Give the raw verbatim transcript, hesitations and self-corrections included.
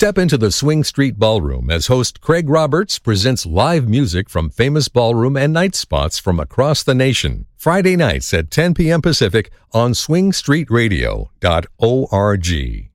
Step into the Swing Street Ballroom as host Craig Roberts presents live music from famous ballroom and night spots from across the nation. Friday nights at ten p.m. Pacific on swing street radio dot org.